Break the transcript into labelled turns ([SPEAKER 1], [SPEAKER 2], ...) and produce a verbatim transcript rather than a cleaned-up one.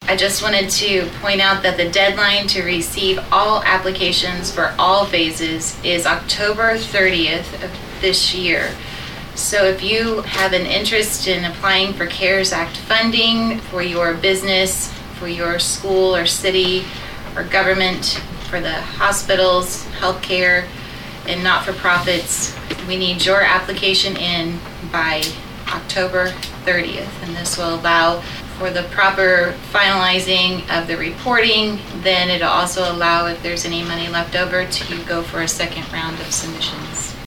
[SPEAKER 1] I just wanted to point out that the deadline to receive all applications for all phases is October thirtieth of this year. So if you have an interest in applying for CARES Act funding for your business, for your school or city or government, for the hospitals, healthcare, and not-for-profits, we need your application in by October thirtieth, and this will allow for the proper finalizing of the reporting. Then it'll also allow, if there's any money left over, to go for a second round of submissions.